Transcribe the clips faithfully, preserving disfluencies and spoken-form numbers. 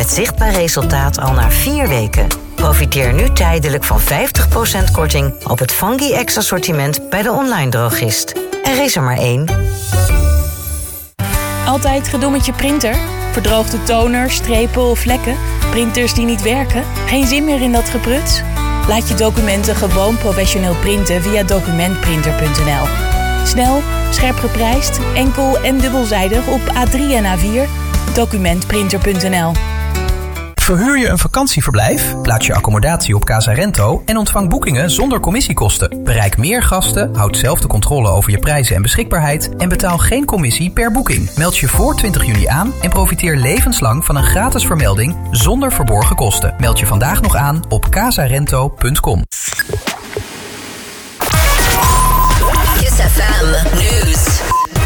Met zichtbaar resultaat al na vier weken. Profiteer nu tijdelijk van vijftig procent korting op het Fungi-X assortiment bij de online drogist. Er is er maar één. Altijd gedoe met je printer? Verdroogde toner, strepen of vlekken? Printers die niet werken? Geen zin meer in dat gebruts? Laat je documenten gewoon professioneel printen via documentprinter punt n l. Snel, scherp geprijsd, enkel en dubbelzijdig op A drie en A vier. documentprinter punt n l. Verhuur je een vakantieverblijf? Plaats je accommodatie op Casarento en ontvang boekingen zonder commissiekosten. Bereik meer gasten, houd zelf de controle over je prijzen en beschikbaarheid en betaal geen commissie per boeking. Meld je voor twintig juni aan en profiteer levenslang van een gratis vermelding zonder verborgen kosten. Meld je vandaag nog aan op casarento punt com. Kiss F M News.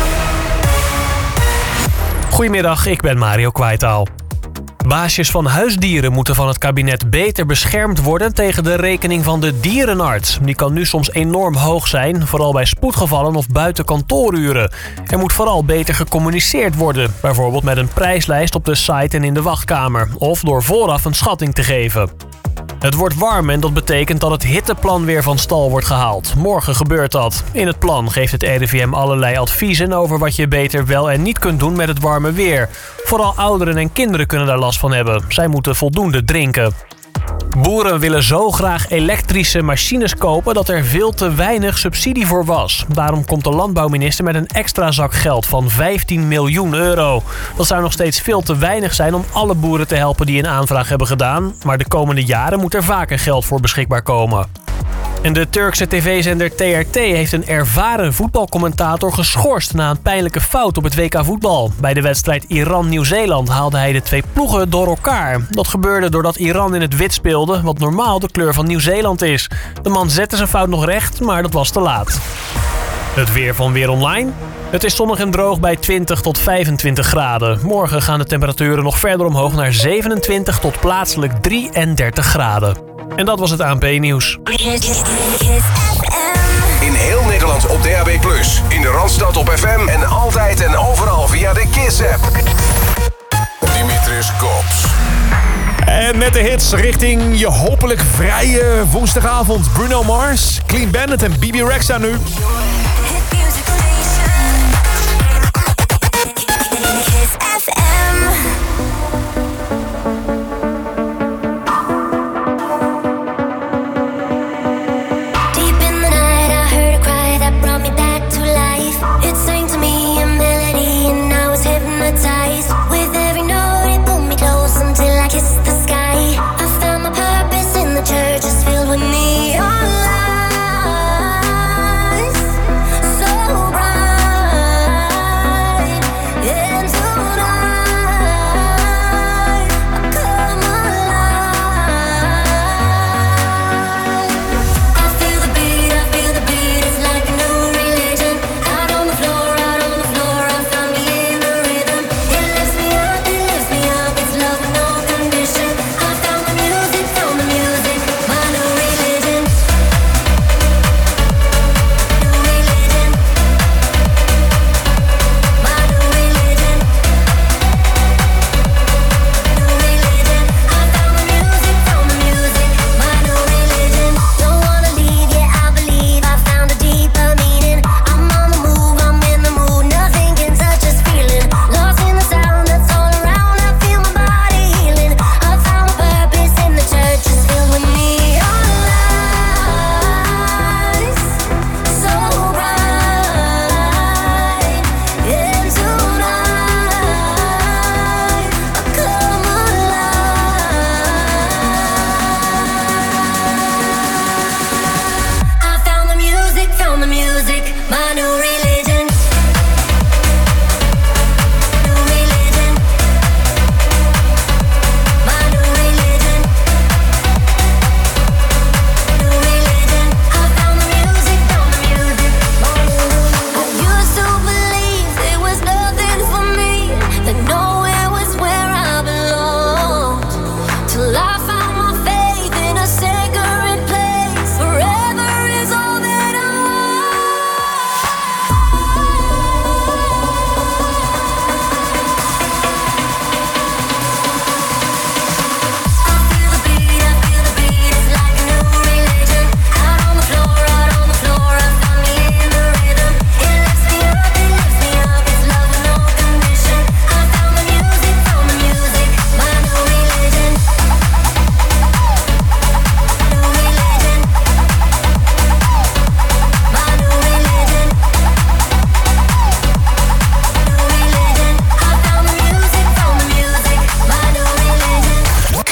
Goedemiddag, ik ben Mario Kwaitaal. Baasjes van huisdieren moeten van het kabinet beter beschermd worden tegen de rekening van de dierenarts. Die kan nu soms enorm hoog zijn, vooral bij spoedgevallen of buiten kantooruren. Er moet vooral beter gecommuniceerd worden, bijvoorbeeld met een prijslijst op de site en in de wachtkamer, of door vooraf een schatting te geven. Het wordt warm en dat betekent dat het hitteplan weer van stal wordt gehaald. Morgen gebeurt dat. In het plan geeft het R I V M allerlei adviezen over wat je beter wel en niet kunt doen met het warme weer. Vooral ouderen en kinderen kunnen daar last van hebben. Zij moeten voldoende drinken. Boeren willen zo graag elektrische machines kopen dat er veel te weinig subsidie voor was. Daarom komt de landbouwminister met een extra zak geld van vijftien miljoen euro. Dat zou nog steeds veel te weinig zijn om alle boeren te helpen die een aanvraag hebben gedaan. Maar de komende jaren moet er vaker geld voor beschikbaar komen. En de Turkse tv-zender T R T heeft een ervaren voetbalcommentator geschorst na een pijnlijke fout op het W K voetbal. Bij de wedstrijd Iran-Nieuw-Zeeland haalde hij de twee ploegen door elkaar. Dat gebeurde doordat Iran in het wit speelde, wat normaal de kleur van Nieuw-Zeeland is. De man zette zijn fout nog recht, maar dat was te laat. Het weer van Weer Online. Het is zonnig en droog bij twintig tot vijfentwintig graden. Morgen gaan de temperaturen nog verder omhoog naar zevenentwintig tot plaatselijk drieëndertig graden. En dat was het A N P-nieuws. In heel Nederland op D A B plus, in de Randstad op F M en altijd en overal via de Kiss-app. Dimitris Kops. En met de hits richting je hopelijk vrije woensdagavond. Bruno Mars, Clean Bandit en B B Rexha nu. Church is filled with neon lights.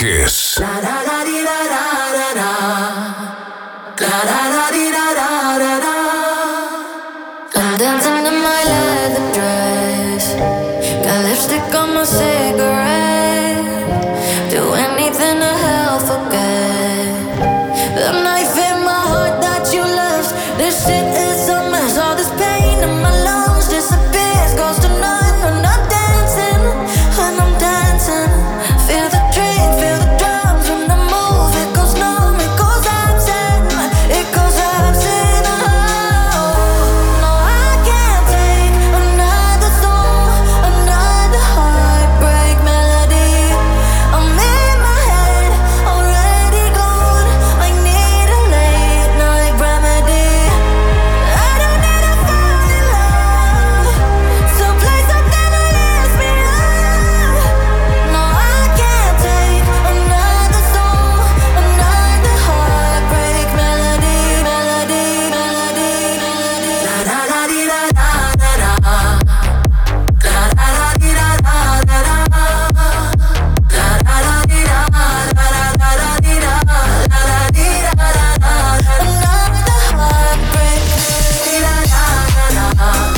Kiss. La la la di da da da da. La la la di da da da da. I'm dancing in my leather dress. Got lipstick on my cigarette. Do anything to help forget the knife in my heart that you left. This shit is a mess. All this pain in my lungs disappears, goes to none when I'm dancing. When I'm dancing, feel the drink, feel the drums when I move. It goes numb, it goes absent, it goes absent. Oh, no, I can't take another song, another heartbreak melody. I'm in my head, already gone. I need a late night remedy. I don't need to fall in love, so play something to lift me up. No, I can't take another song, another heartbreak melody, melody, melody, melody. La la la di da da da da. La la la di da da da da. La la la di da da da da da di da. La la di da da da. Another heartbreak melody, da da da da.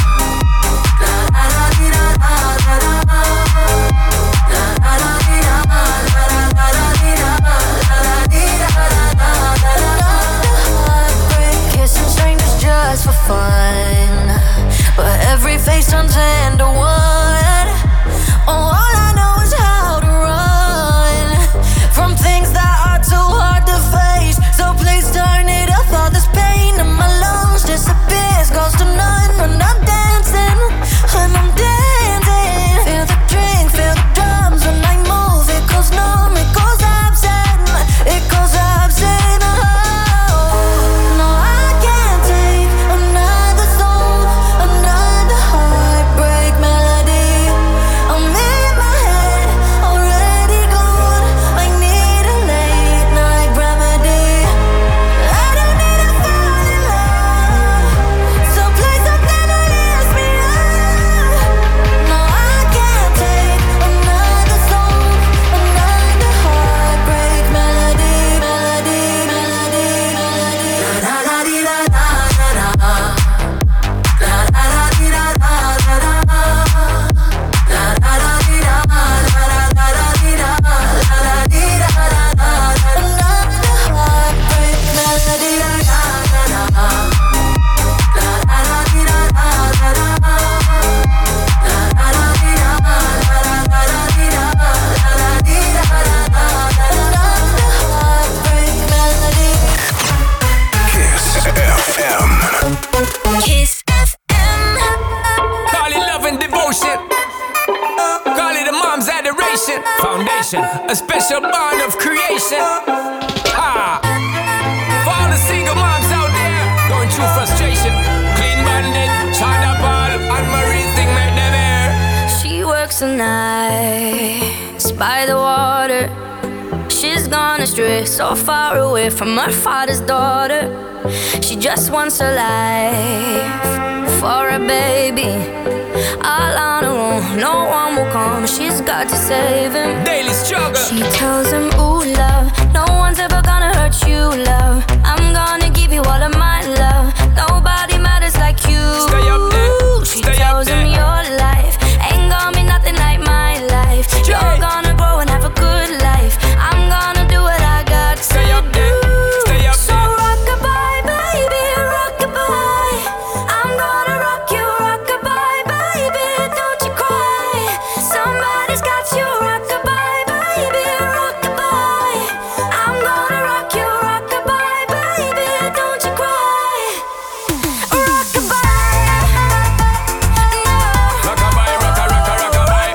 La la la di da da da da. La la la di da da da da di da. La la di da da da. Another heartbreak. Kissing strangers just for fun, but every face turns into one. Oh, all I know is how to run from things that are too hard to face. So please turn it up. All this pain in my lungs disappears, goes to none when I'm dancing. When I'm dancing, feel the drink, feel the drums when I move. It goes numb, it goes absent, it goes absent. Oh, no, I can't take another song, another heartbreak melody. I'm in my head, already gone. I need a late night remedy. I don't need to fall in love, so play something to lift me up. No, I can't take another song, another heartbreak melody, melody, melody, melody. La la la di da da da da. La la la di da da da da. La la la di da da da da di da. La la di da da da. Another heartbreak melody, da da da da. La la la di da da da da. La la la di da da da di da. La la di da da da. Another heartbreak melody. Kiss F M. Kiss F M. Call it love and devotion. Call it a mom's adoration. Foundation, a special bond of creation. Ha! For all the single moms out there going through frustration. Clean Bandit, China Ball, and Marie thing make them air. She works the nights by the water. She's gone astray, so far away from her father's daughter. She just wants a life for a baby. All on her own, no one will come. She's got to save him. Daily struggle. She tells him, ooh, love, no one's ever gonna hurt you, love. I'm gonna give you all of my love. Nobody matters like you. Stay up there. She Stay tells up there. him your life ain't gonna be nothing like my life. You're gonna grow and have a good life. I'm gonna do what I got to Stay up there. Stay up So there. rock-a-bye, baby, rock-a-bye. I'm gonna rock you, rock-a-bye, baby, don't you cry. Somebody's got you, rock-a-bye, baby, rock-a-bye. I'm gonna rock you, rock-a-bye, baby, don't you cry. Rock-a-bye, no. Rockabye, rocka, rocka, rockabye.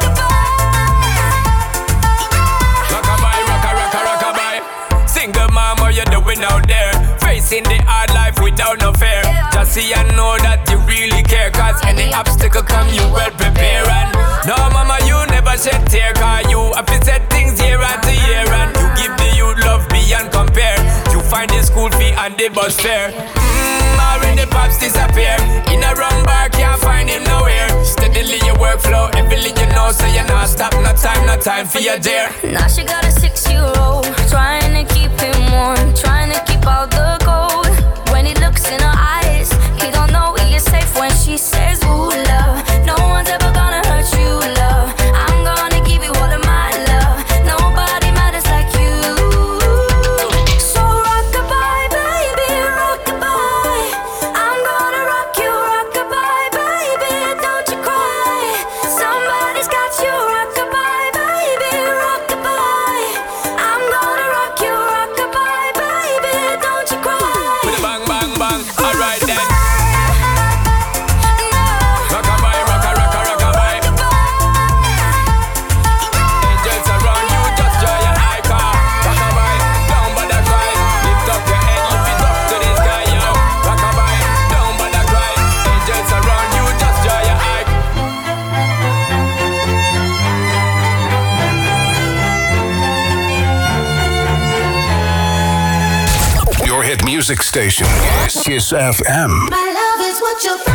Rockabye, rocka, rocka, rockabye. Single mom, what you doing out there? Facing the hard life without no fear. Just see and know that you really care. Cause any obstacle come, you well prepare. And no, mama, you never shed tear. Cause you have to set things year after year. And you give the youth love beyond compare. You find the school fee and the bus fare. Mmm, already pops disappear. In a wrong bar, can't find him nowhere. Steadily your workflow, everything you know. So you not stop, no time, no time for your dear. Now she got a six-year-old hit music station is Kiss F M. My love is what you're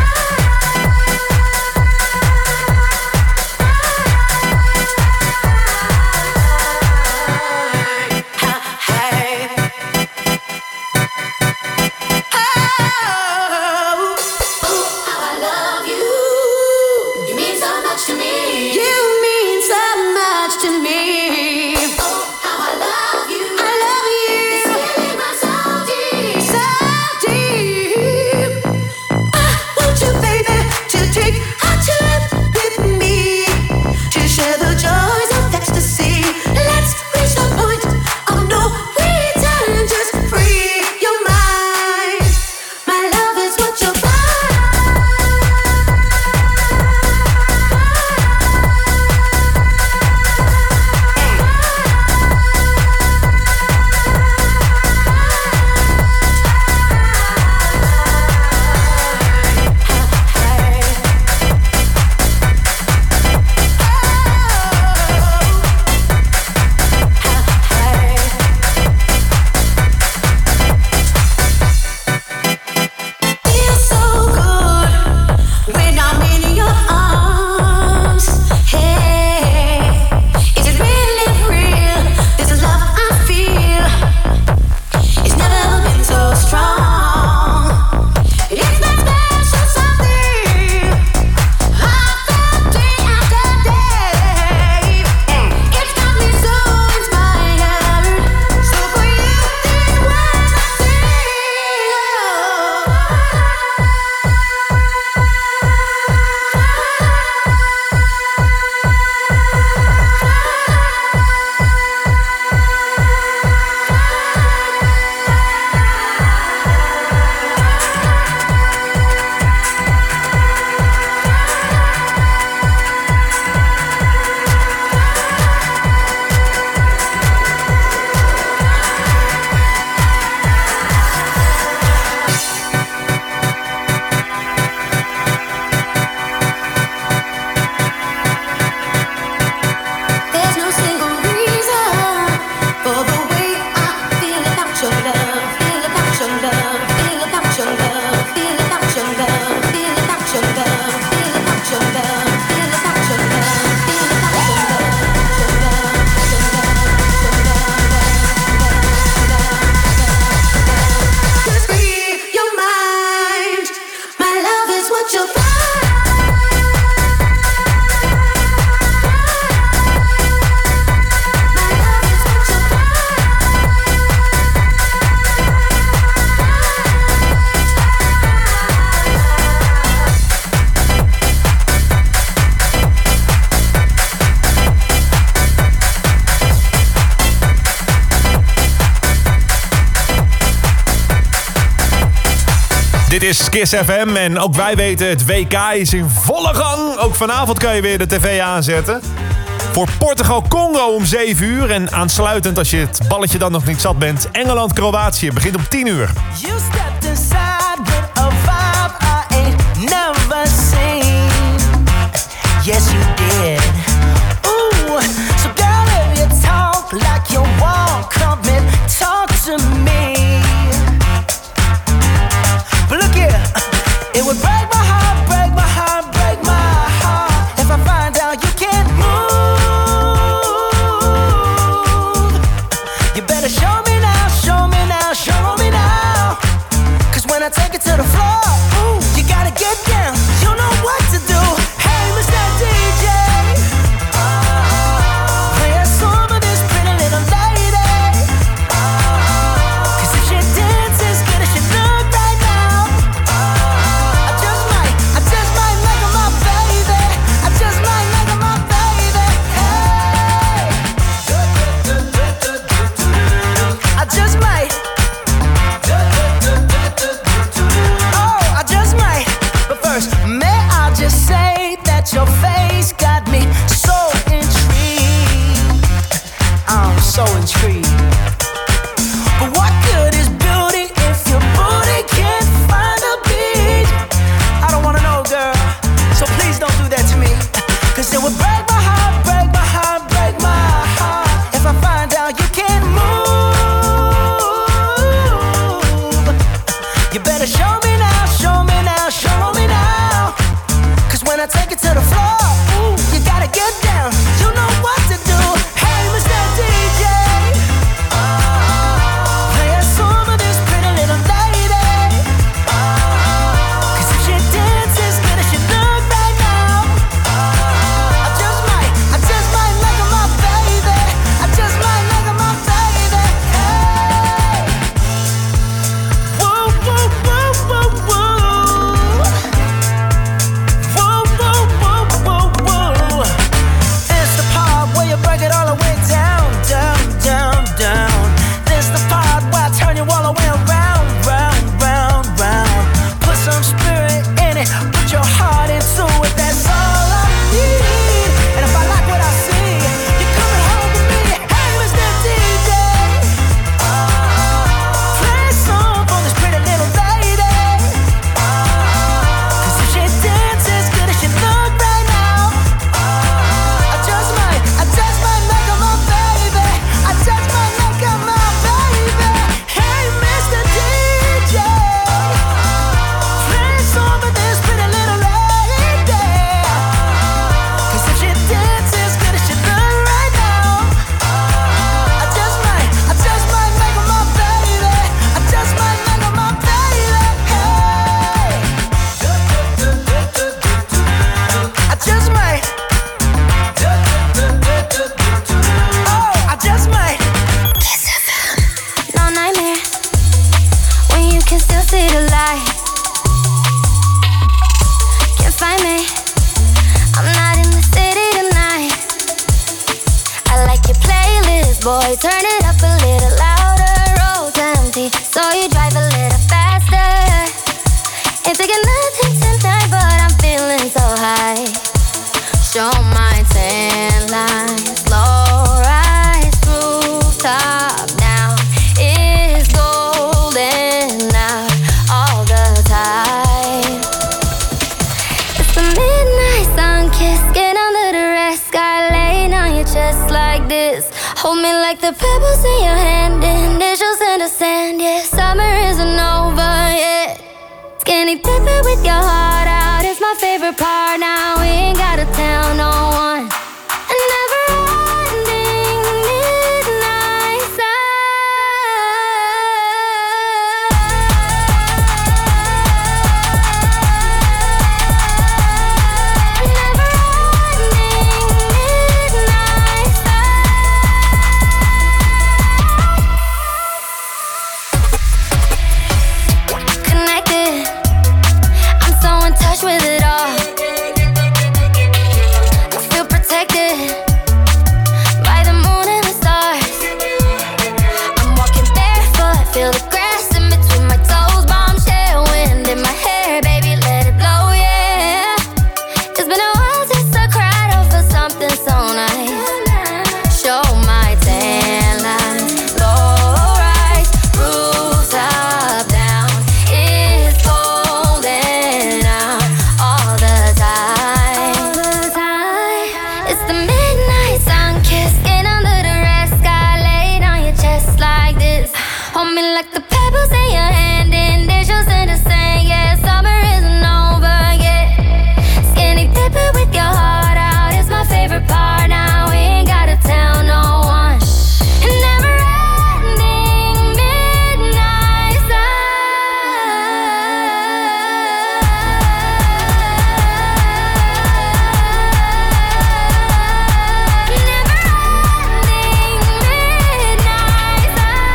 Dit is Kiss F M en ook wij weten, het W K is in volle gang. Ook vanavond kan je weer de tv aanzetten. Voor Portugal-Congo om zeven uur. En aansluitend, als je het balletje dan nog niet zat bent, Engeland-Kroatië begint om tien uur. You stepped inside with a vibe I ain't never seen. Yes, you did. Ooh, so girl, if you talk like you walk, come and talk to me. But look here, it would break my heart, break my heart, break my heart if I find out you can't move. You better show me now, show me now, show me now. Cause when I take it to the floor, ooh, you gotta get down, you know what to do. Hey, Mister D J, play a song of this pretty little lady. Cause if she dances good as she look right now, I just might, I just might make her my baby. I just might make her my baby. Hey, I just might. Oh, I just might. But first, may I just say that your face got me so intrigued. I'm so intrigued. But what good is beauty if your booty can't find a beat? I don't wanna know, girl, so please don't do that to me. Cause it would break my heart, break my heart, break my heart if I find out you can't move. boy, turn it up a little louder. Road's empty, so you drive a little faster. Ain't taking nothing tonight, but I'm feeling so high. Show my tan lines, low rise, rooftop now is golden out all the time. It's the midnight sun kiss, get under the red sky, laying on your chest like this. Hold me like the pebbles in your hand, initials in the sand. Yeah, summer isn't over yet. Skinny dipping with your heart out is my favorite part. Now we ain't gotta tell no one. A never-ending midnight sun. A never-ending midnight sun. Connected, I'm so in touch with it all. I feel protected by the moon and the stars. I'm walking barefoot, feel the grass in between my toes. Bombshell wind in my hair, baby, let it blow, yeah. It's been a while since I cried over something so nice. Show my tan line, low rise, rooftop down. It's golden out all the time. It's the midnight sun kiss, get under the red sky, laid on your chest like this. Hold me like the pebbles in your hand, initials in the sand. Yeah, summer isn't over yet. Skinny dipping with your heart out is my favorite part. Now we ain't gotta tell no one. A never-ending midnight sun. Never-ending midnight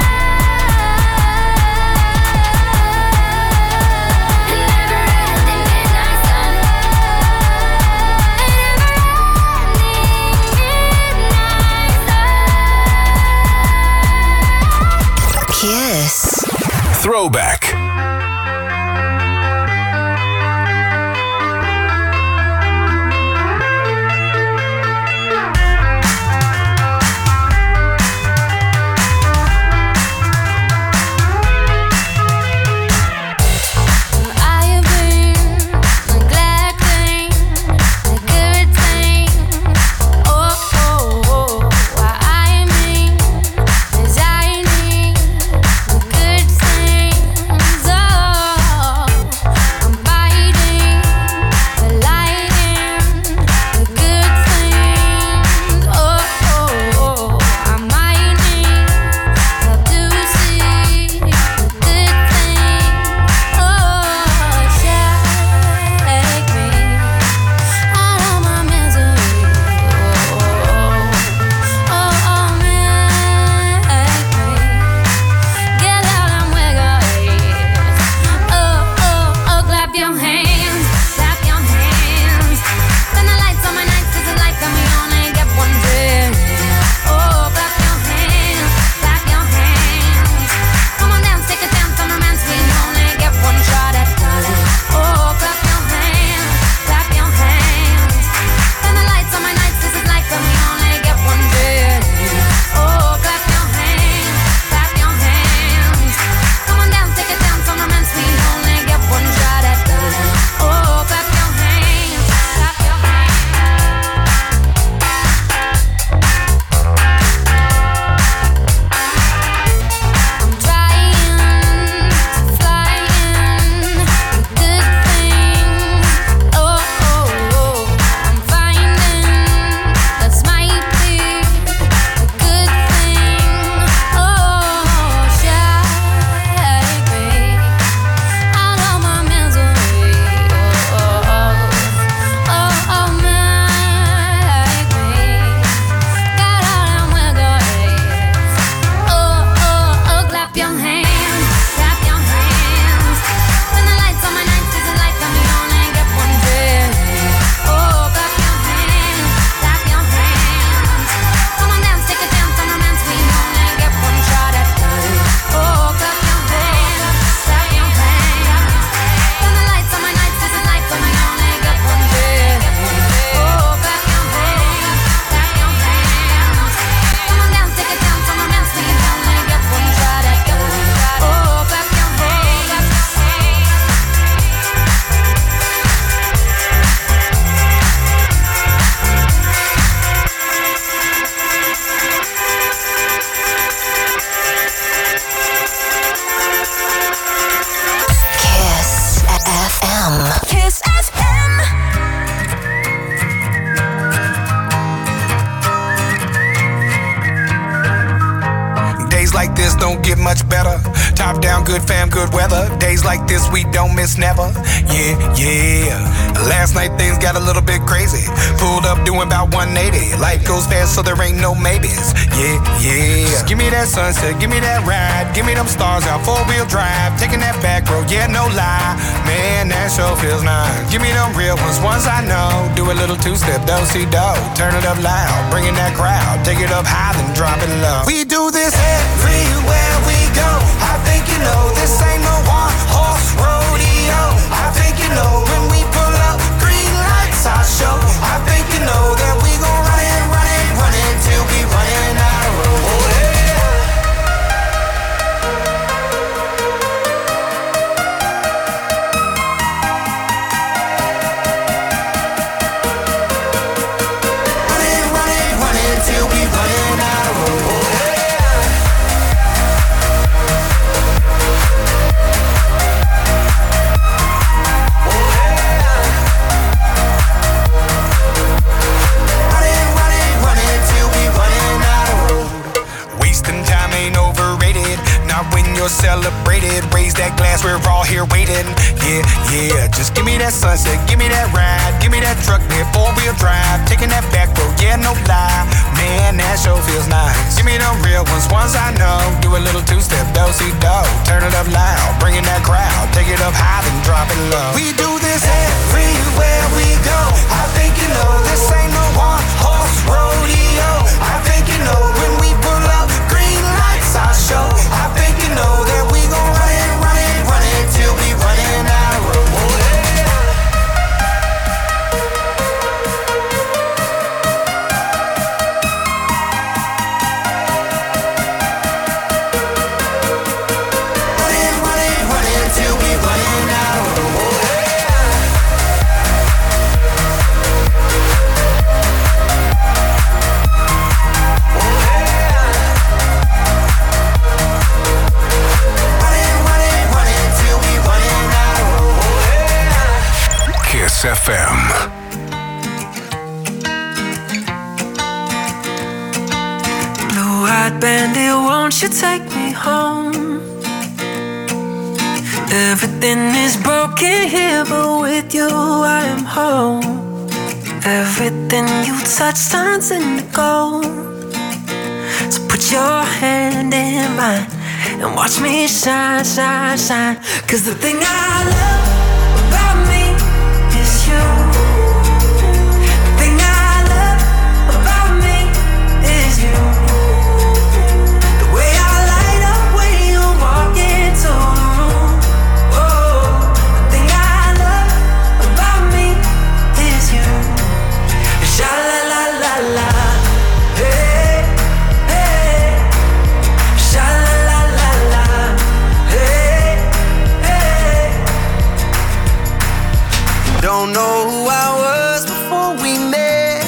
Kiss. Throwback. Designing the good thing. Days like this don't get much better. Top down, good fam, good weather. Days like this we don't miss never. Yeah, yeah. Last night things got a little bit crazy. Pulled up doing about one eighty. Life goes fast so there ain't no maybes. Yeah, yeah. Just give me that sunset, give me that ride. Give me them stars out, four-wheel drive. Taking that back road, yeah, no lie. Man, that sure feels nice. Give me them real ones, ones I know. Do a little two-step, do-si-do. Turn it up loud, bringing that crowd. Take it up high, then drop it low. We do this everywhere we go. I think you know this ain't no one-horse rodeo. I think you know when we pull up, green lights I show. I think you know that we gon' run it, run it, run it till we running out of road. Oh, yeah. Celebrated, raise that glass, we're all here waiting. Yeah, yeah, just give me that sunset, give me that ride, give me that truck, that four-wheel drive, taking that back road, yeah, no lie. Man, that sure feels nice. Give me them real ones, ones I know. Do a little two-step, do-si-do. Turn it up loud, bringing that crowd. Take it up high, then drop it low. We do this everywhere we go. I think you know this ain't no one-horse rodeo. I think you know when we pull up, green lights I show. I think you know that we gon' run it, run it, run it till we running out of road. Oh, yeah. F M. Blue-eyed bandit, won't you take me home? Everything is broken here, but with you I am home. Everything you touch turns into gold. So put your hand in mine and watch me shine, shine, shine. Cause the thing I love about me is you. The thing I love about me is you. The way I light up when you walk into the room. Oh, the thing I love about me is you. Sha la la la la, hey, hey. Sha la la la la, hey, hey. Don't know who I was before we met.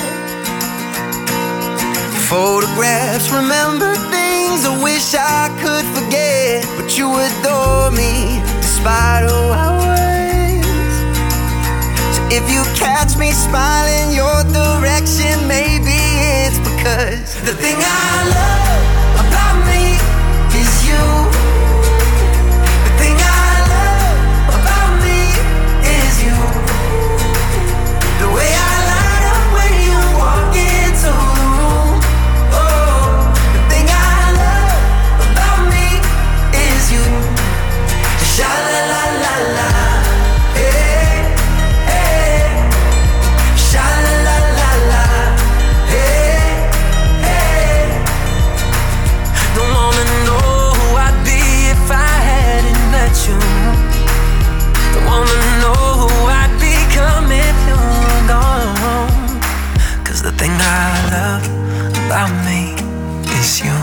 Photographs, remember things I wish I could forget. But you adore me despite who I was. So if you catch me smiling your direction, maybe it's because the thing I love about me is you. The thing I love about me is you. The way I light up when you walk into the room. Oh, the thing I love about me is you. Sha la la la la, hey, hey. Sha la la la la, hey, hey. Don't wanna know who I'd be if I hadn't met you. Don't wanna know who I'd become if you were gone. Cause the thing I love about me is you.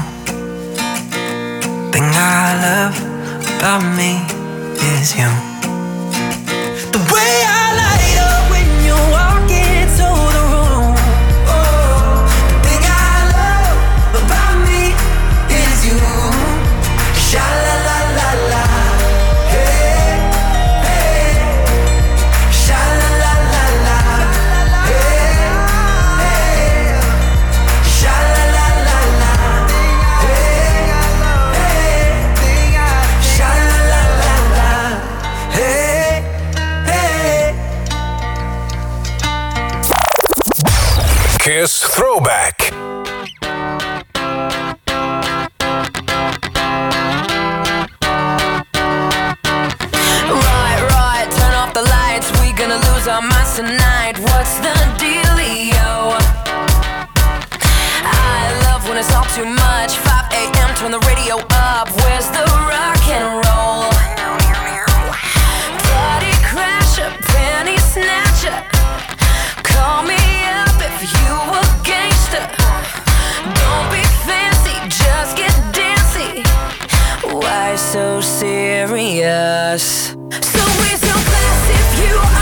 Thing I love about me is you. The way I light up when you walk into the room. Oh, the thing I love about me is you. Sha la la la la, hey, hey. Sha la la la la, hey, hey. Sha la la la la, hey, hey. Kiss Throwback. Gonna lose our minds tonight. What's the dealio? I love when it's all too much. five a.m. turn the radio up. Where's the rock and roll? Party crasher, penny snatcher. Call me up if you a gangster. Don't be fancy, just get dancy. Why so serious? So raise your glass if you are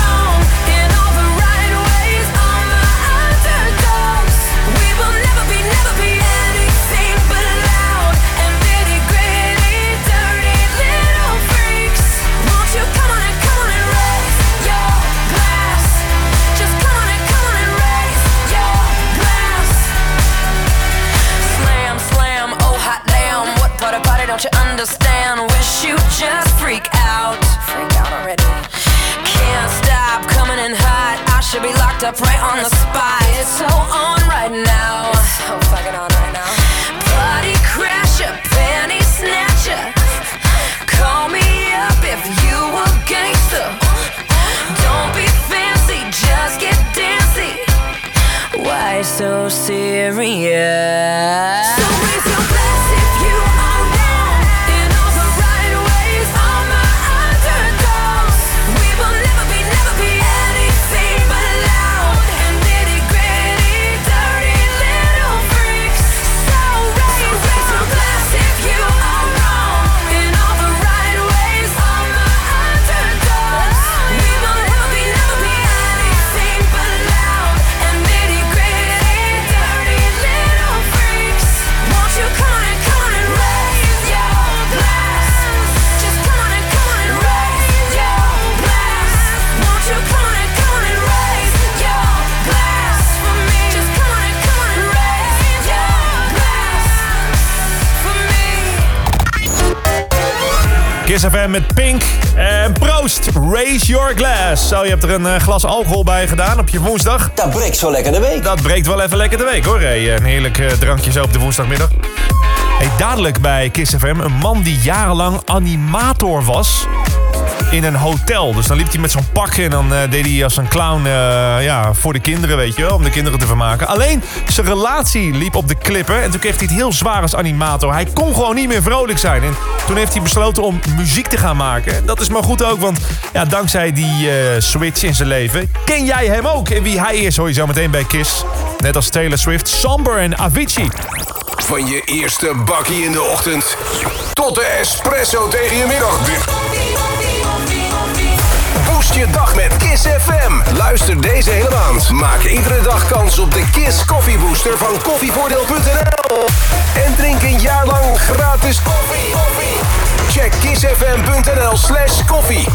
don't you understand? Wish you just freak out. Freak out already. Can't stop coming in hot. I should be locked up right on the spot. It's so on right now. It's so fucking on right now. Party crasher, penny snatcher. Call me up if you a gangster. Don't be fancy, just get dancy. Why so serious? So raise your glass if you are wrong. In all the right ways, all my underdogs. We will never be, never be anything but loud and nitty gritty, dirty little freaks. So raise, raise your glass if you are wrong. In all the right ways, all my underdogs. We will never be, never be anything but loud and nitty gritty, dirty little freaks. Won't you come on and come on and raise your glass? Just come on and come on and raise your glass. Won't you come on and come on and raise your glass for me? Just come on and come on and raise your glass for me. Kiss F M met Pink. En proost, raise your glass. Zo, je hebt er een uh, glas alcohol bij gedaan op je woensdag. Dat breekt zo lekker de week. Dat breekt wel even lekker de week, hoor. Hey, een heerlijk uh, drankje zo op de woensdagmiddag. Hey, dadelijk bij Kiss F M een man die jarenlang animator was in een hotel. Dus dan liep hij met zo'n pak en dan uh, deed hij als een clown uh, ja, voor de kinderen, weet je wel. Om de kinderen te vermaken. Alleen zijn relatie liep op de klippen. En toen kreeg hij het heel zwaar als animator. Hij kon gewoon niet meer vrolijk zijn. En toen heeft hij besloten om muziek te gaan maken. Dat is maar goed ook, want ja, dankzij die uh, switch in zijn leven ken jij hem ook. En wie hij is hoor je zo meteen bij Kiss. Net als Taylor Swift, Somber en Avicii. Van je eerste bakkie in de ochtend tot de espresso tegen je middagdip. Boost je dag met Kiss F M. Luister deze hele maand. Maak iedere dag kans op de Kiss Coffee Booster van koffievoordeel punt n l. En drink een jaar lang gratis koffie. Check kissfm.nl slash koffie.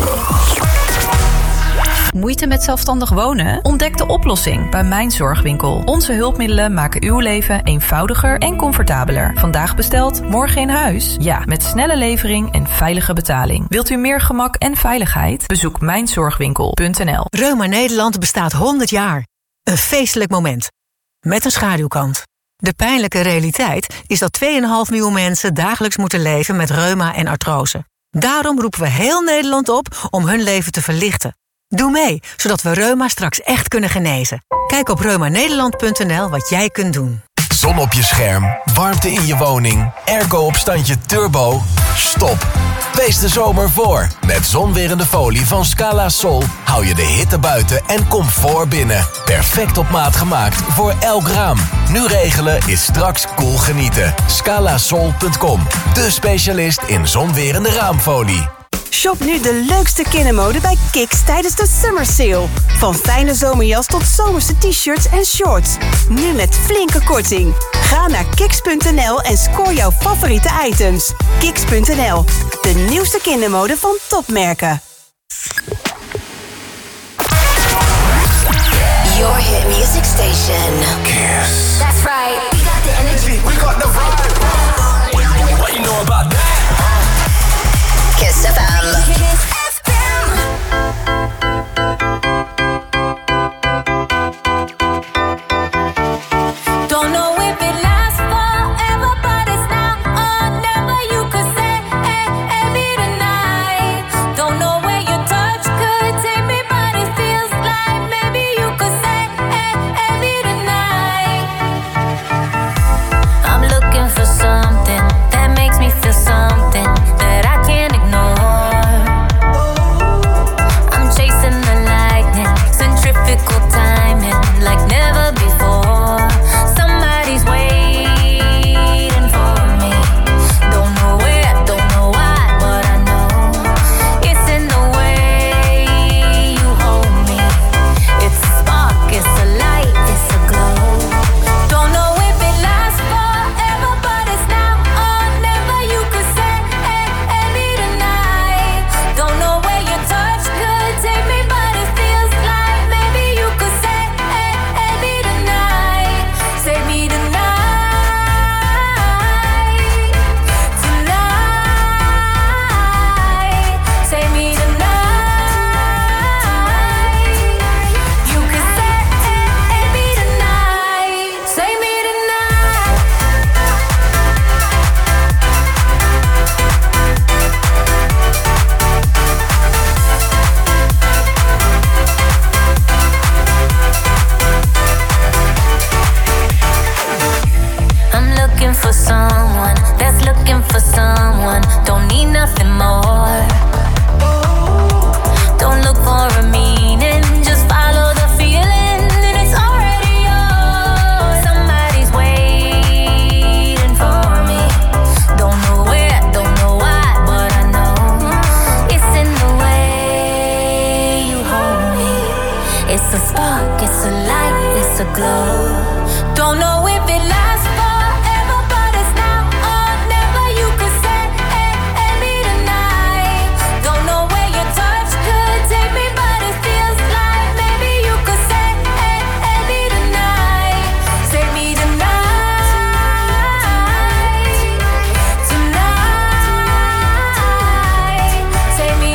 Moeite met zelfstandig wonen? Ontdek de oplossing bij Mijn Zorgwinkel. Onze hulpmiddelen maken uw leven eenvoudiger en comfortabeler. Vandaag besteld, morgen in huis? Ja, met snelle levering en veilige betaling. Wilt u meer gemak en veiligheid? Bezoek mijn zorgwinkel punt n l. Reuma Nederland bestaat honderd jaar. Een feestelijk moment. Met een schaduwkant. De pijnlijke realiteit is dat twee komma vijf miljoen mensen dagelijks moeten leven met reuma en artrose. Daarom roepen we heel Nederland op om hun leven te verlichten. Doe mee, zodat we reuma straks echt kunnen genezen. Kijk op reuma nederland punt n l wat jij kunt doen. Zon op je scherm, warmte in je woning, airco op standje turbo. Stop. Wees de zomer voor. Met zonwerende folie van Scala Sol hou je de hitte buiten en comfort binnen. Perfect op maat gemaakt voor elk raam. Nu regelen is straks cool genieten. scala sol punt com, de specialist in zonwerende raamfolie. Shop nu de leukste kindermode bij Kiks tijdens de Summer Sale. Van fijne zomerjas tot zomerse t-shirts en shorts. Nu met flinke korting. Ga naar kiks punt n l en scoor jouw favoriete items. Kiks punt n l, de nieuwste kindermode van topmerken. Your hit music station. Kiss. That's right. We got the energy. We got the vibe. What you know about that? Kiss F M. Kiss F M. nothing more. Don't look for a meaning, just follow the feeling, and it's already yours. Somebody's waiting for me. Don't know where, don't know why, but I know it's in the way you hold me. It's a spark, it's a light, it's a glow. Don't know if it lasts forever, but it's now or never. You could say me tonight. Don't know where your touch could take me, but it feels like maybe you could say me tonight. Say me tonight. Tonight. Say me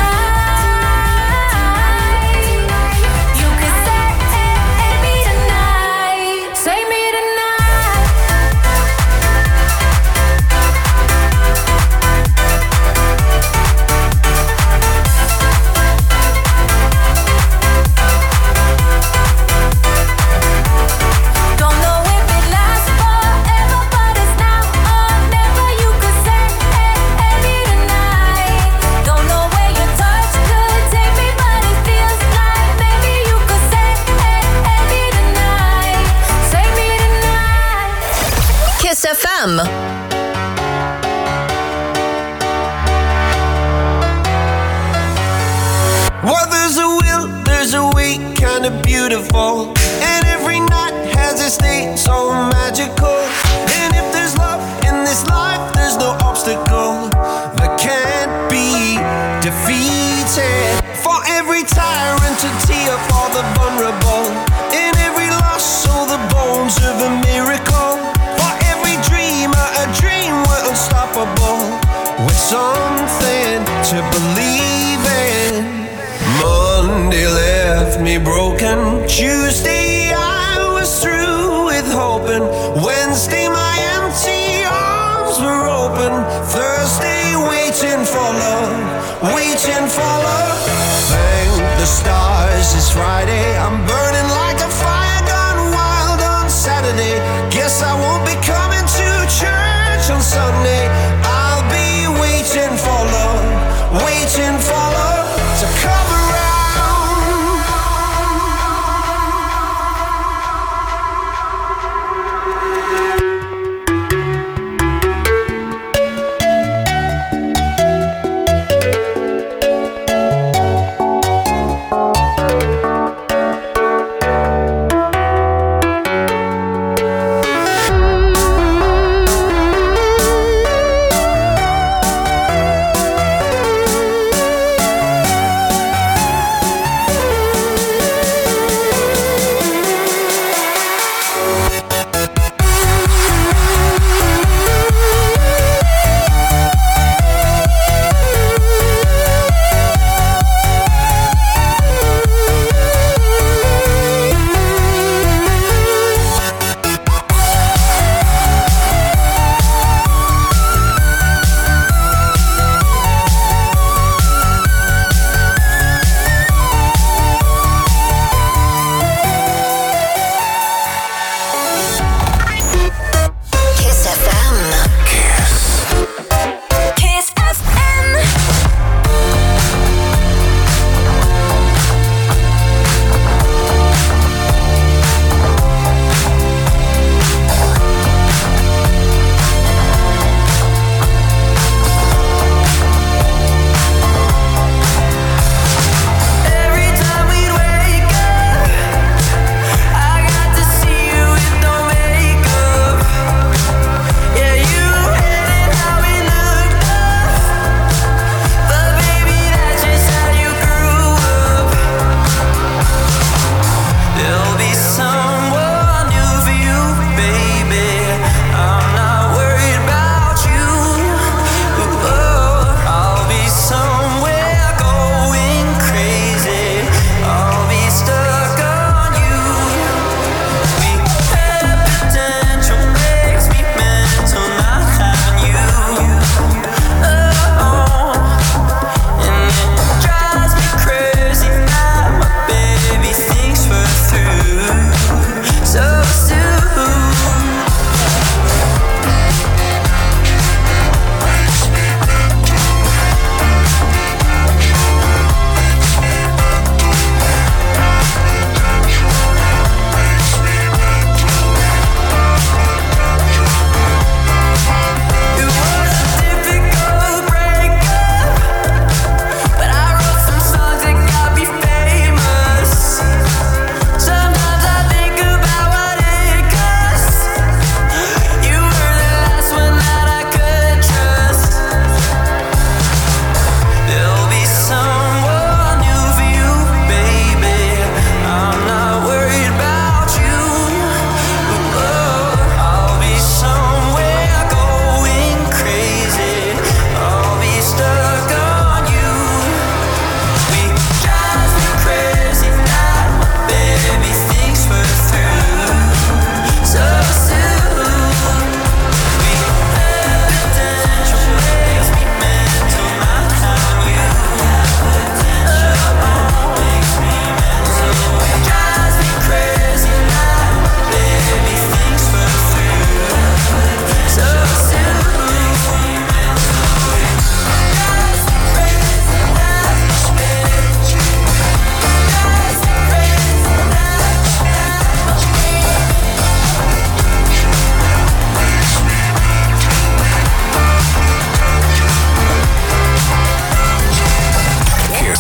tonight. You could say me tonight. Say me tonight. Don't know if it lasts forever, but it's now or never. You could say me tonight. Don't know where your touch could take me, but it feels like maybe you could say me tonight. Say me tonight. Kiss F M. Well, there's a will, there's a way, kinda beautiful. And every night has its day so magical. And if there's love in this life, there's no obstacle that can't be defeated. For every tyrant to tear for the vulnerable. In every loss, so the bones of a miracle. For every dreamer, a dream we're unstoppable. With something to believe in. Monday left me broken. Tuesday I was through with hoping. Wednesday my empty arms were open. Thursday waiting for love, waiting for love. Thank the stars it's Friday. I'm burning like a fire gone wild on Saturday. Guess I won't be coming to church on Sunday. I'll be waiting for love, waiting for love to come around.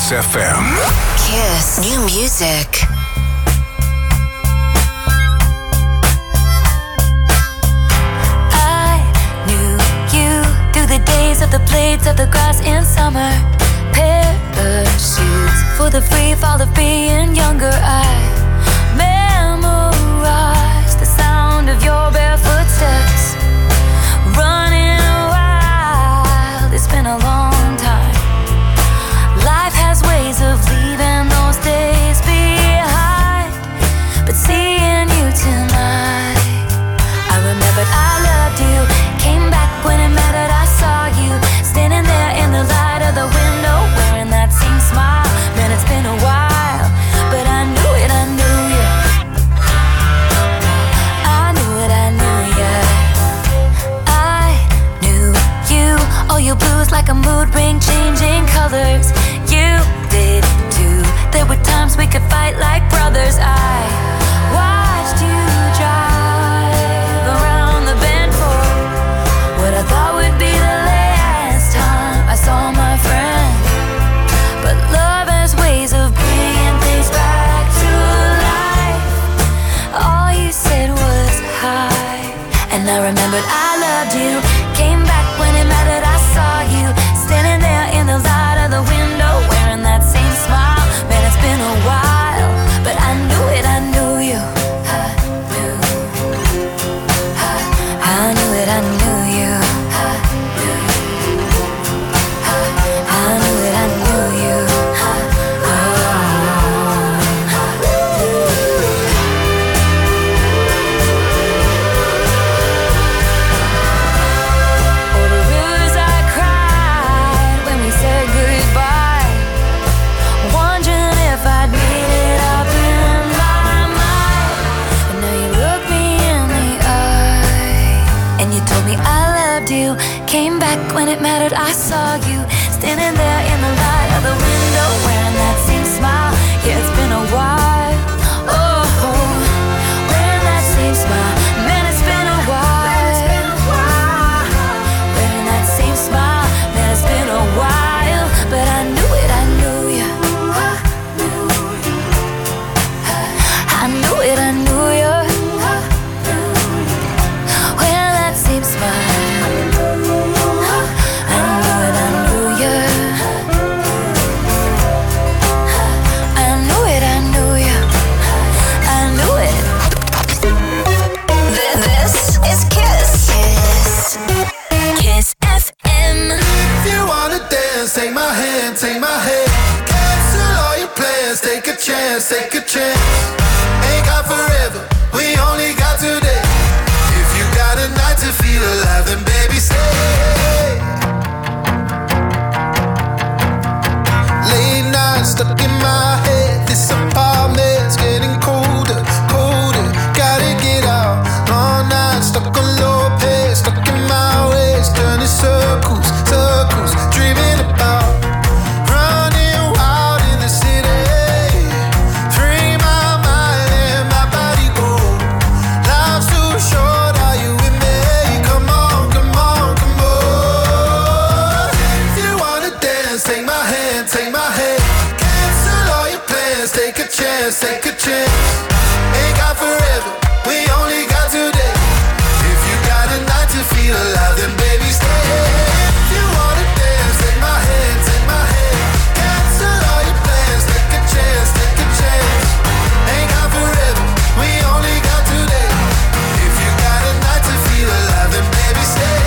Kiss F M. Kiss. New music. I knew you through the days of the blades of the grass in summer. Parachutes for the free fall of being younger. I memorized the sound of your bare footsteps. Running wild, it's been a long time. Life has ways of leaving those days behind. But seeing you tonight, I remembered I loved you. Came back when it mattered, I saw you standing there in the light of the window, wearing that same smile. Man, it's been a while, but I knew it, I knew you. I knew it, I knew you. I knew you. Oh, your blues like a mood ring, changing colors. You did too. There were times we could fight like brothers. I watched you drive around the bend for what I thought would be the last time I saw my friend. But love has ways of bringing things back to life. All you said was hi, and I remembered I loved you. Came back when it mattered, I saw you standing there in the light of the window, wearing that same smile. Man, it's been a while, but I knew it, I knew you. I knew, I, I knew it, I knew you. I knew, I, I knew it, I knew you. Oh, the rivers I cried when we said goodbye, wondering if I'd made it up in my mind. And now you look me in the eye, and you told me I loved you. Came back when it mattered, I saw you standing there in the light of the window, wearing that same smile. Yeah, it's been a while. Oh, wearing that same smile. Man, it's been a while. Wearing that same smile. Man, it's been a while, but I knew it, I knew you. I knew it, I knew you. Wearing that same smile. I knew it, I knew you. I knew it, I knew you. I knew it. This is Kiss. Kiss. Kiss F M. If you wanna dance, take my hand, take my hand. Cancel all your plans, take a chance, take a chance. Ain't got forever, we only got today. If you got a night to feel alive, then baby stay. Late nights stuck in my head, this apartment's getting colder, colder. Gotta get out, long nights stuck on low pace, stuck in my ways, turning circles, circles, dreaming about running wild in the city. Free my mind and my body go. Life's too short, are you with me? Come on, come on, come on. If you wanna dance, take my hand, take my hand. Cancel all your plans, take a chance, take a chance. Ain't got forever, we only got today. If you got a night to feel alive, then baby stay. If you wanna dance, take my hand, take my hand. Cancel all your plans, take a chance, take a chance. Ain't got forever, we only got today. If you got a night to feel alive, then baby stay.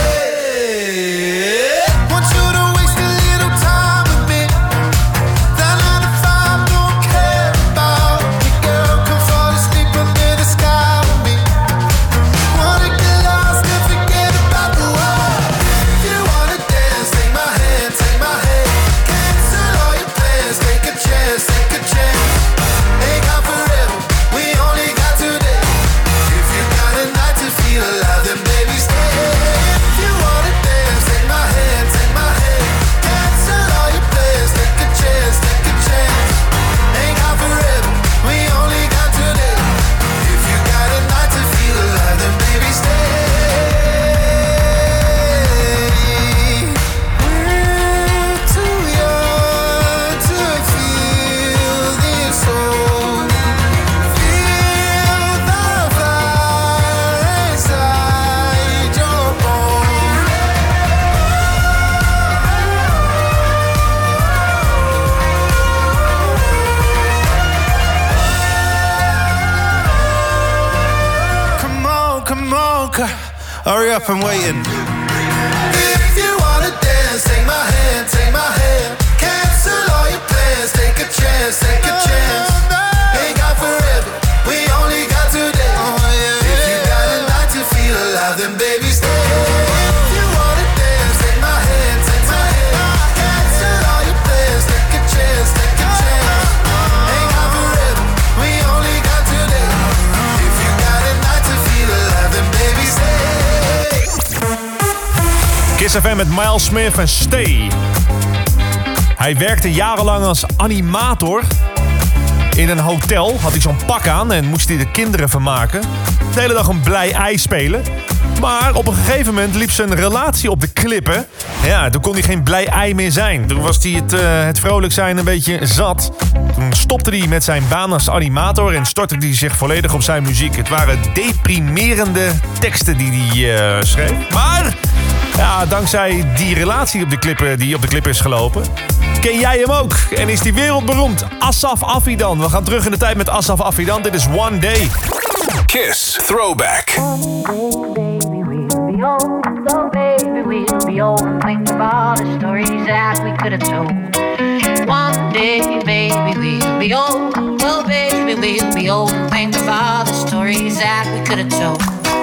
Want you to waste a little time with me. That nine to five don't care about me, girl. up and waiting. If you wanna dance, take my hand, take my hand. Cancel all your plans, take a chance, take a chance. Ain't got forever, we only got today. If you got a night to feel alive, then baby stay. If you wanna dance, take my hand, take my hand. Cancel all your plans, take a chance, take a chance. Ain't got forever, we only got today. If you got a night to feel alive, then baby stay. Kiss F M met Miles Smith en Stay. Hij werkte jarenlang als animator. In een hotel had hij zo'n pak aan en moest hij de kinderen vermaken. De hele dag een blij ei spelen. Maar op een gegeven moment liep zijn relatie op de klippen. Ja, toen kon hij geen blij ei meer zijn. Toen was hij het, uh, het vrolijk zijn een beetje zat. Toen stopte hij met zijn baan als animator en stortte hij zich volledig op zijn muziek. Het waren deprimerende teksten die hij uh, schreef. Maar ja, dankzij die relatie op de klippen, die op de klippen is gelopen, ken jij hem ook. En is die wereldberoemd. Asaf Avidan. We gaan terug in de tijd met Asaf Avidan. Dit is One Day. Kiss Throwback. So baby, we'll be old and think of all the stories that we could have told. One day, baby, we'll be old. Oh baby, we'll be old and think of all the stories that we could have told.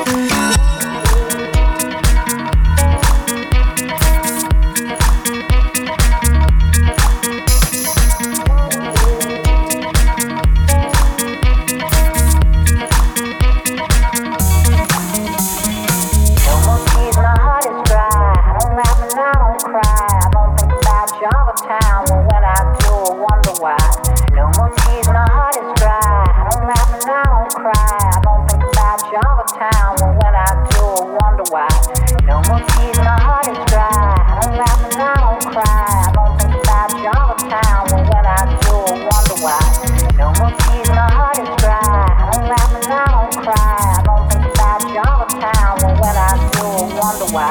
Town, well, when I do, I wonder why. No more tears, my heart is dry. I don't laugh and I don't cry. I don't think about you all the time. Well, when I do, I wonder why. No more tears, my heart is dry. I don't laugh and I don't cry. I don't think about you all the time. Well, when I do, I wonder why. No more tears, my heart is dry. I don't laugh and I don't cry. I don't think about you all the time. Well, when I do, I wonder why.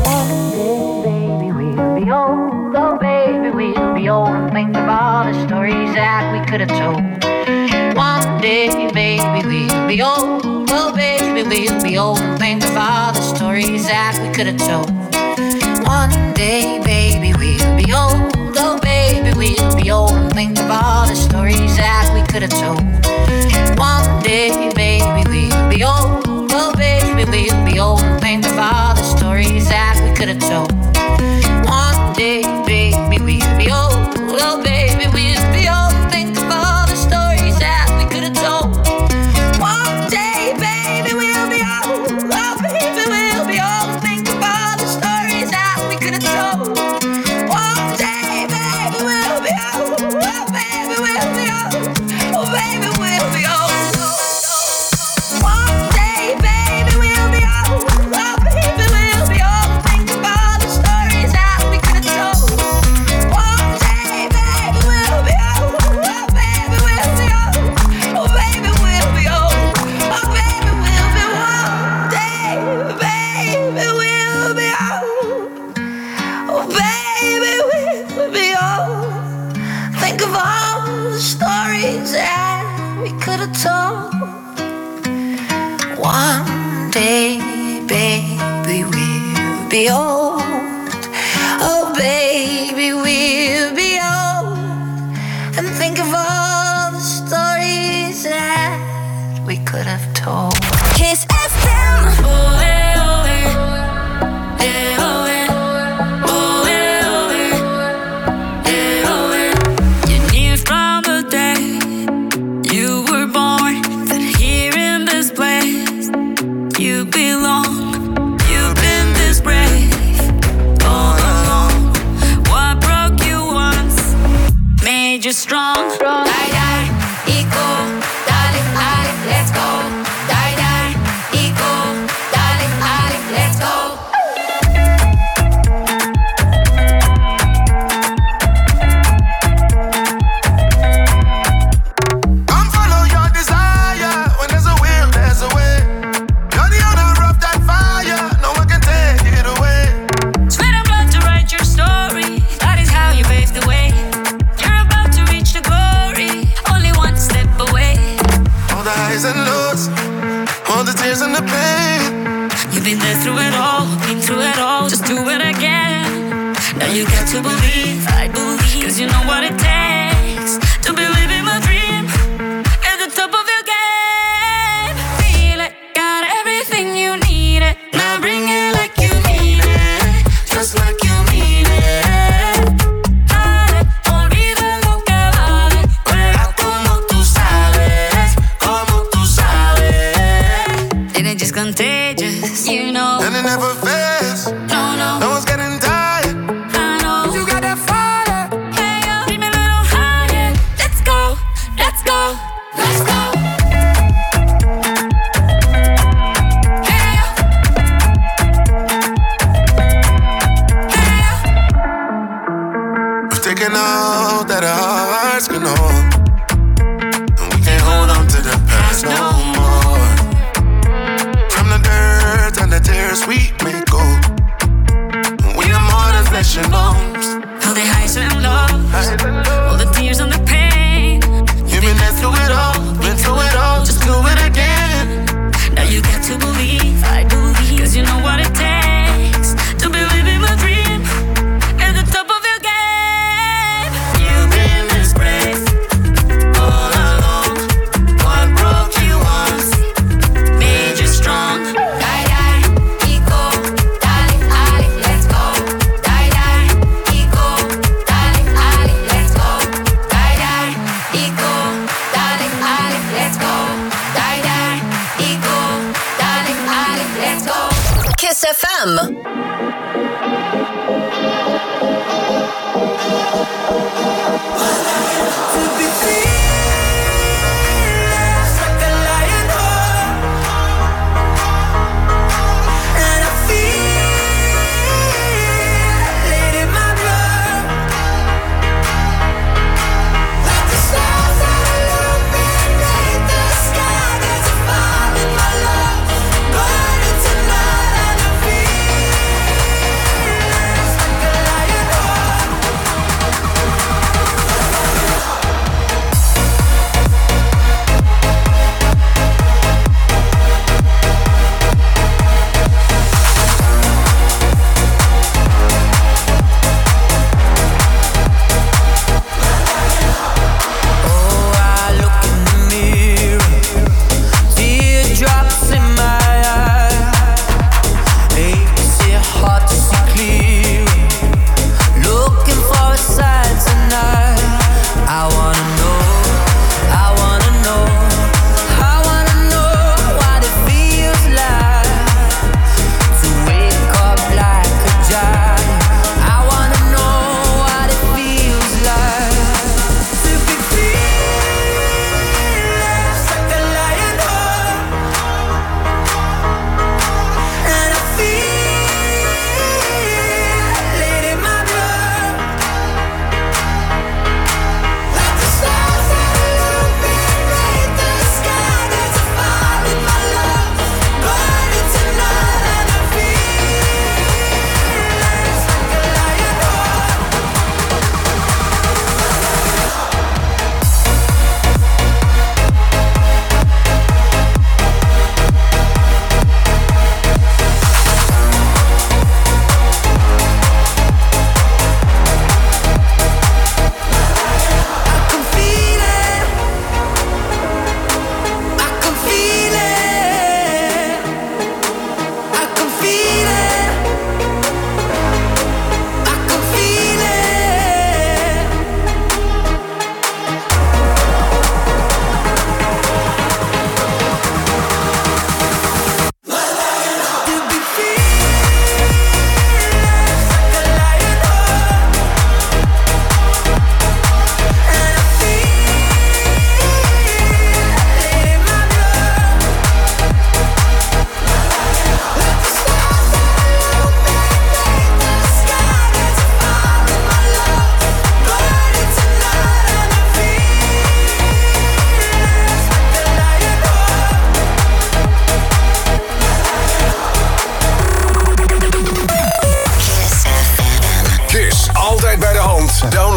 Baby, we'll be old. Oh baby, we'll be old and think of all the stories that we could have told. One day, baby, we'll be old. Oh baby, we'll be old and think of all the stories that we could have told. One day, baby, we'll be old. Oh baby, we'll be old and think of all the stories that we could have told. One day, baby, we'll be old. Oh baby, we'll be old and think of all the stories that we could have told. One day, baby, we'll be old. Oh, baby, we'll be old. Think of all the stories that we could have told. One day, baby, we'll be old. Oh, baby, we'll be old. Think of all the stories that we could have told. One day, baby, we'll be old. Oh, baby, we'll be old. Oh, baby, we'll be old. One day, baby, we'll be old. Oh, baby, we'll be old. Think of all the stories that we could have told. One day, baby, we'll be old. Oh, baby, we'll be old. Oh, baby, we'll be old. Oh, baby, we'll be one day, baby, we'll be old. Oh, baby, we'll be old. Think of all the stories that we could have told. One day, baby, we'll be old. Oh, baby, we'll be old. And think of all the stories that we could have told. Kiss F M. Oh, eh, oh, eh. Eh, oh, eh. Oh, eh, oh, eh. Eh, oh, eh. You knew from the day you were born that here in this place you belong. You've been this brave all along. What broke you once made you strong. Die, die, eco, darling, Ali, let's go. Die, die, eco, darling, Ali, let's go. Come follow your desire. When there's a will, there's a way. You're the owner of that fire. No one can take it away. Sweat and blood to write your story. That is how you paved the way. You're about to reach the glory. Now you got to believe, I believe, cause you know what it takes to be living my dream at the top of your game. Feel it, got everything you need it. Now bring it like you mean it, just like you mean it. Dale, olvida lo que vale, juega como tú sabes, como tú sabes. And it's just contagious, you know. And it never fails. No, no, no one's getting tired. I know. You got that fire. Hey, yo, keep me a little higher. Let's go, let's go, let's go. Hey, yo. Hey, yo. We've taken all that our hearts can hold, and we can't hold on to the past no more. From the dirt and the tears we may go, we are more than flesh and bones. All the highs and lows, all the tears and the pain. You've been there through it all, been through it all, just do it again. Now you got to believe, I believe, cause you know what it takes to be living my dream at the top of your game. You've been disgraced all along. What broke you once made you strong. Die, die, ego, dale, ale, let's go. Die, die, ego, dale, ale, let's go. Die, die, ego, dale, ale, let's go. Die, die, ego, dale, ale, let's go. Kiss F M.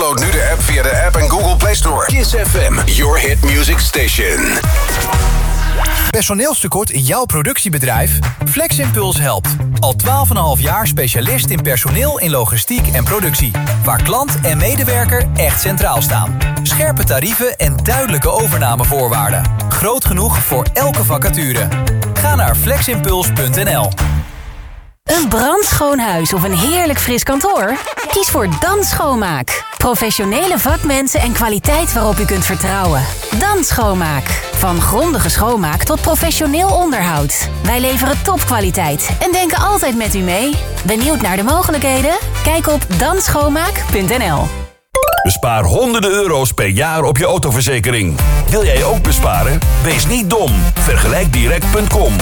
Via de app en Google Play Store. Kiss F M, your hit music station. Personeelstekort in jouw productiebedrijf? FlexImpuls helpt. Al twaalf komma vijf jaar specialist in personeel in logistiek en productie. Waar klant en medewerker echt centraal staan. Scherpe tarieven en duidelijke overnamevoorwaarden. Groot genoeg voor elke vacature. Ga naar fleximpuls punt n l. Een brandschoon huis of een heerlijk fris kantoor? Kies voor Dan Schoonmaak. Professionele vakmensen en kwaliteit waarop u kunt vertrouwen. Dan Schoonmaak. Van grondige schoonmaak tot professioneel onderhoud. Wij leveren topkwaliteit en denken altijd met u mee. Benieuwd naar de mogelijkheden? Kijk op dan schoonmaak punt n l. Bespaar honderden euro's per jaar op je autoverzekering. Wil jij ook besparen? Wees niet dom. vergelijk direct punt com.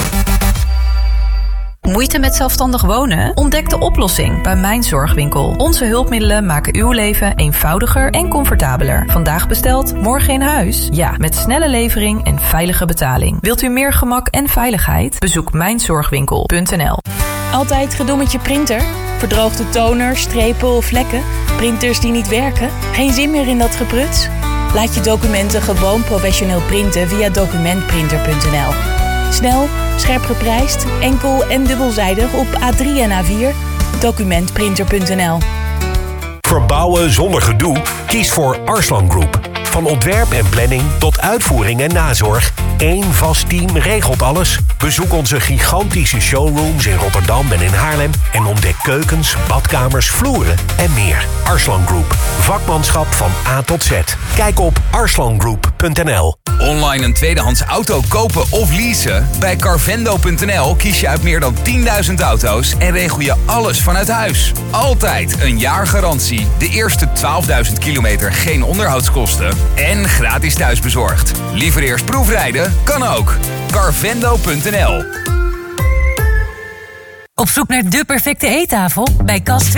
Moeite met zelfstandig wonen? Ontdek de oplossing bij Mijn Zorgwinkel. Onze hulpmiddelen maken uw leven eenvoudiger en comfortabeler. Vandaag besteld, morgen in huis? Ja, met snelle levering en veilige betaling. Wilt u meer gemak en veiligheid? Bezoek mijn zorgwinkel punt n l. Altijd gedoe met je printer? Verdroogde toner, strepen of vlekken? Printers die niet werken? Geen zin meer in dat gepruts? Laat je documenten gewoon professioneel printen via documentprinter punt n l. Snel, scherp geprijsd, enkel en dubbelzijdig op A drie en A vier. documentprinter punt n l. Verbouwen zonder gedoe? Kies voor Arslan Group. Van ontwerp en planning tot uitvoering en nazorg. Eén vast team regelt alles. Bezoek onze gigantische showrooms in Rotterdam en in Haarlem en ontdek keukens, badkamers, vloeren en meer. Arslan Group. Vakmanschap van A tot Z. Kijk op arslan group punt n l. Online een tweedehands auto kopen of leasen? Bij carvendo punt n l kies je uit meer dan tienduizend auto's en regel je alles vanuit huis. Altijd een jaar garantie, de eerste twaalfduizend kilometer geen onderhoudskosten en gratis thuisbezorgd. Liever eerst proefrijden? Kan ook. carvendo punt n l. Op zoek naar de perfecte eettafel? Bij Kast